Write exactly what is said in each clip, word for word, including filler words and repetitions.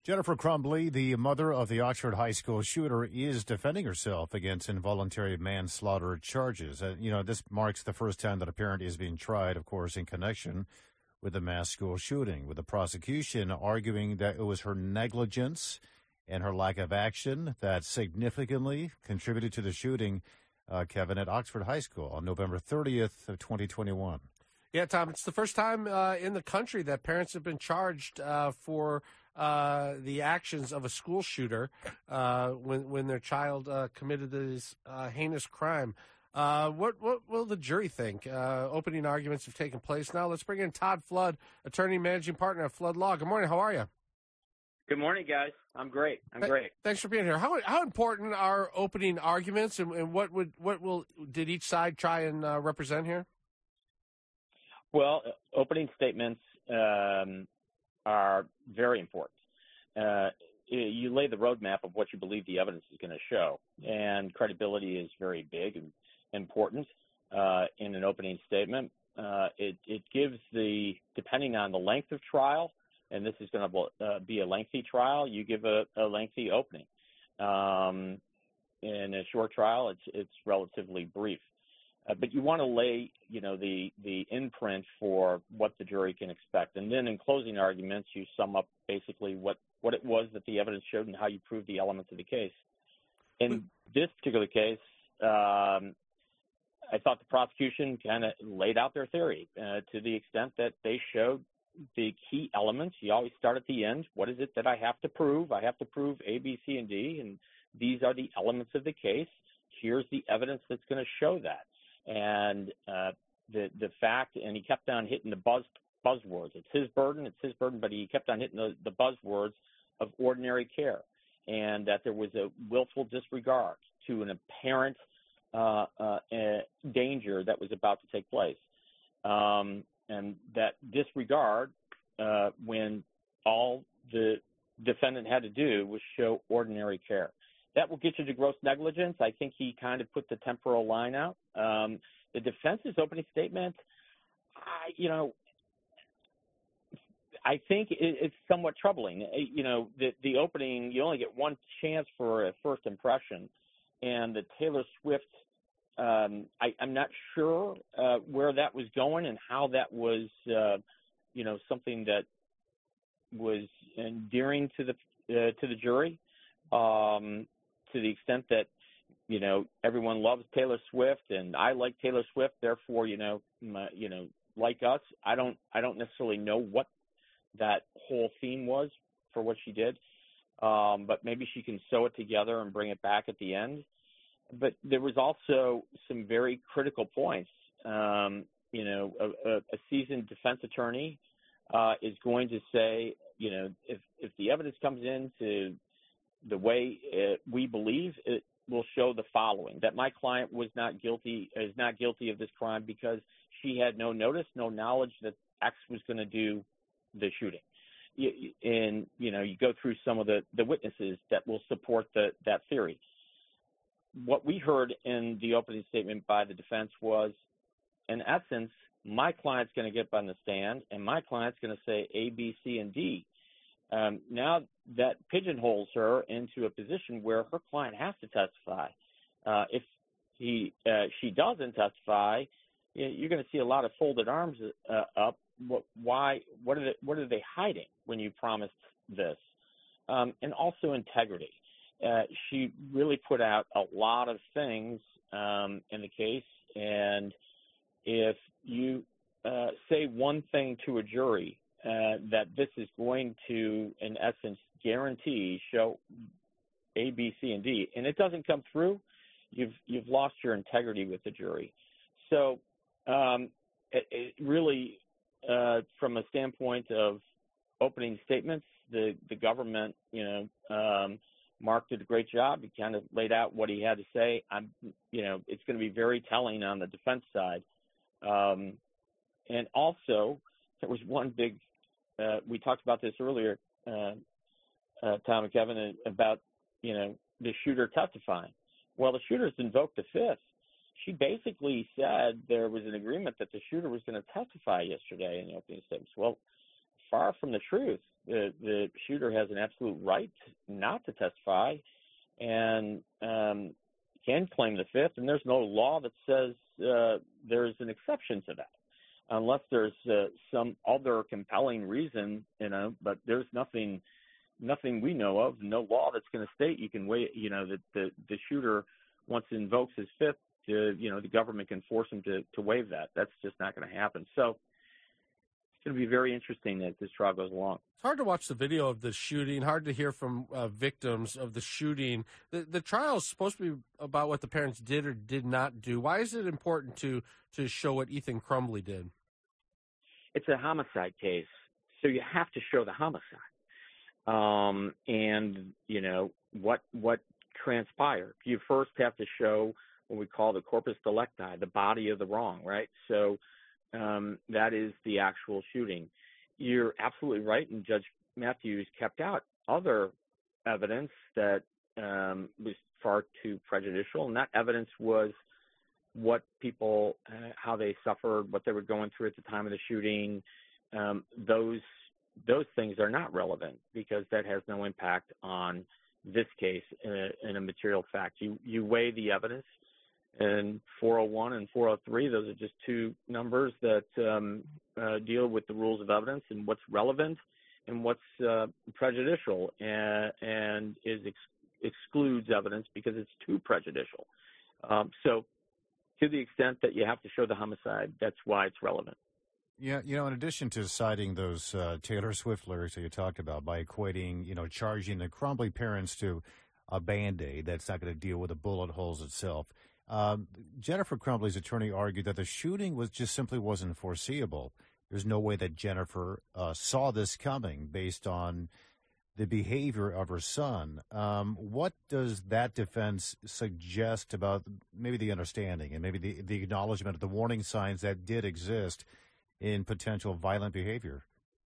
Jennifer Crumbly, the mother of the Oxford High School shooter, is defending herself against involuntary manslaughter charges. Uh, you know, this marks the first time that a parent is being tried, of course, in connection with the mass school shooting, with the prosecution arguing that it was her negligence and her lack of action that significantly contributed to the shooting, uh, Kevin, at Oxford High School on November thirtieth of twenty twenty-one. Yeah, Tom, it's the first time uh, in the country that parents have been charged uh, for uh, the actions of a school shooter uh, when when their child uh, committed this uh, heinous crime. Uh, what what will the jury think? Uh, opening arguments have taken place now. Let's bring in Todd Flood, attorney and managing partner at Flood Law. Good morning. How are you? Good morning, guys. I'm great. I'm Th- great. Thanks for being here. How how important are opening arguments, and, and what would what will did each side try and uh, represent here? Well, opening statements um, are very important. Uh, you lay the roadmap of what you believe the evidence is going to show, and credibility is very big and important uh, in an opening statement. Uh, it, it gives the, depending on the length of trial, and this is going to uh, be a lengthy trial, you give a, a lengthy opening. Um, in a short trial, it's it's relatively brief. Uh, but you want to lay, you know, the, the imprint for what the jury can expect. And then in closing arguments, you sum up basically what, what it was that the evidence showed and how you proved the elements of the case. In this particular case, um, I thought the prosecution kind of laid out their theory uh, to the extent that they showed the key elements. You always start at the end. What is it that I have to prove? I have to prove A, B, C, and D, and these are the elements of the case. Here's the evidence that's going to show that. And uh, the the fact, and he kept on hitting the buzz buzzwords. It's his burden, it's his burden, but he kept on hitting the, the buzzwords of ordinary care, and that there was a willful disregard to an apparent uh, uh, uh, danger that was about to take place. Um, and that disregard, uh, when all the defendant had to do was show ordinary care. That will get you to gross negligence. I think he kind of put the temporal line out. Um, the defense's opening statement, I, you know, I think it, it's somewhat troubling. You know, the, the opening, you only get one chance for a first impression. And the Taylor Swift, um, I, I'm not sure uh, where that was going and how that was, uh, you know, something that was endearing to the uh, to the jury. Um, to the extent that, you know, everyone loves Taylor Swift and I like Taylor Swift, therefore, you know, my, you know, like us, I don't, I don't necessarily know what that whole theme was for what she did. Um, but maybe she can sew it together and bring it back at the end. But there was also some very critical points. Um, you know, a, a, a seasoned defense attorney uh, is going to say, you know, if, if the evidence comes in to the way it, we believe, it will show the following: that my client was not guilty, is not guilty of this crime because she had no notice, no knowledge that X was going to do the shooting. And, you know, you go through some of the, the witnesses that will support the, that theory. What we heard in the opening statement by the defense was, in essence, my client's going to get up on the stand and my client's going to say A, B, C, and D. Um, now that pigeonholes her into a position where her client has to testify. Uh, if he, uh, she doesn't testify, you're going to see a lot of folded arms uh, up. What, why? What are they, what are they hiding when you promised this? Um, and also integrity. Uh, she really put out a lot of things um, in the case, and if you uh, say one thing to a jury, Uh, that this is going to, in essence, guarantee show A, B, C, and D, and it doesn't come through, you've you've lost your integrity with the jury. So, um, it, it really, uh, from a standpoint of opening statements, the the government, you know, um, Mark did a great job. He kind of laid out what he had to say. I'm, you know, it's going to be very telling on the defense side, um, and also there was one big. Uh, we talked about this earlier, uh, uh, Tom and Kevin, about, you know, the shooter testifying. Well, the shooter's invoked the fifth. She basically said there was an agreement that the shooter was going to testify yesterday in the opening statements. Well, far from the truth. the, the shooter has an absolute right not to testify and um, can claim the Fifth, and there's no law that says uh, there's an exception to that, unless there's uh, some other compelling reason, you know. But there's nothing, nothing we know of, no law that's going to state you can wait, you know, that the the shooter, once he invokes his Fifth, to, you know, the government can force him to to waive that. That's just not going to happen. So it's going to be very interesting as this trial goes along. It's hard to watch the video of the shooting, hard to hear from uh, victims of the shooting. The, the trial is supposed to be about what the parents did or did not do. Why is it important to, to show what Ethan Crumbley did? It's a homicide case, so you have to show the homicide. Um, and, you know, what what transpired. You first have to show what we call the corpus delicti, the body of the wrong, right? So um, that is the actual shooting. You're absolutely right, and Judge Matthews kept out other evidence that um, was far too prejudicial, and that evidence was what people, uh, how they suffered, what they were going through at the time of the shooting. Um, those those things are not relevant because that has no impact on this case in a, in a material fact. You you weigh the evidence, and four oh one and four oh three, those are just two numbers that um, uh, deal with the rules of evidence and what's relevant and what's uh, prejudicial, and, and is ex- excludes evidence because it's too prejudicial. Um, so to the extent that you have to show the homicide, that's why it's relevant. Yeah, you know, in addition to citing those uh, Taylor Swift lyrics that you talked about by equating, you know, charging the Crumbley parents to a Band-Aid that's not going to deal with the bullet holes itself, um, Jennifer Crumbley's attorney argued that the shooting was just simply wasn't foreseeable. There's no way that Jennifer uh, saw this coming based on the behavior of her son. Um, what does that defense suggest about maybe the understanding and maybe the, the acknowledgement of the warning signs that did exist in potential violent behavior?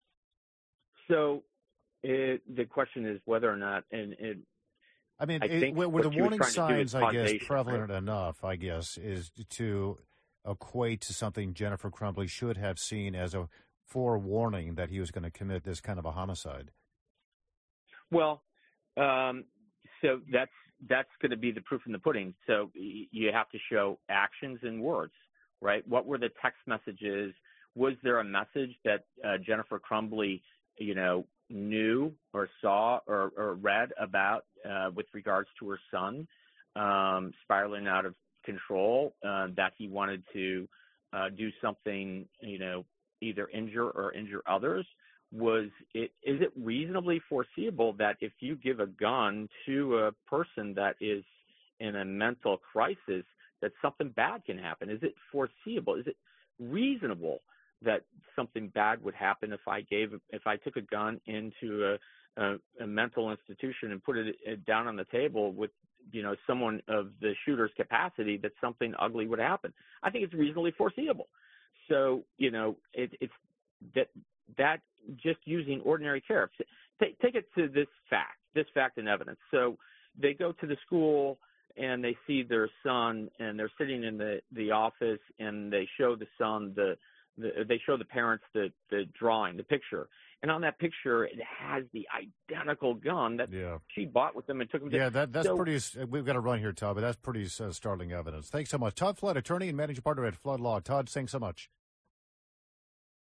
So it, the question is whether or not, and it, I mean, I it, were, were the warning signs, I guess, prevalent right? enough, I guess, is to equate to something Jennifer Crumbley should have seen as a forewarning that he was going to commit this kind of a homicide? Well, um, so that's that's going to be the proof in the pudding. So you have to show actions and words, right? What were the text messages? Was there a message that uh, Jennifer Crumbley, you know, knew or saw or, or read about uh, with regards to her son um, spiraling out of control, uh, that he wanted to uh, do something, you know, either injure or injure others? Was it, is it reasonably foreseeable that if you give a gun to a person that is in a mental crisis, that something bad can happen? Is it foreseeable? Is it reasonable that something bad would happen if I gave, if I took a gun into a, a, a mental institution and put it, it down on the table with, you know, someone of the shooter's capacity, that something ugly would happen? I think it's reasonably foreseeable. So, you know, it, it's that, that just using ordinary care. Take, take it to this fact, this fact and evidence. So they go to the school and they see their son, and they're sitting in the, the office, and they show the son the, the they show the parents the, the drawing, the picture. And on that picture, it has the identical gun that yeah. she bought with them and took them to. Yeah, that, that's so, pretty, we've got to run here, Todd, but that's pretty uh, startling evidence. Thanks so much. Todd Flood, attorney and managing partner at Flood Law. Todd, thanks so much.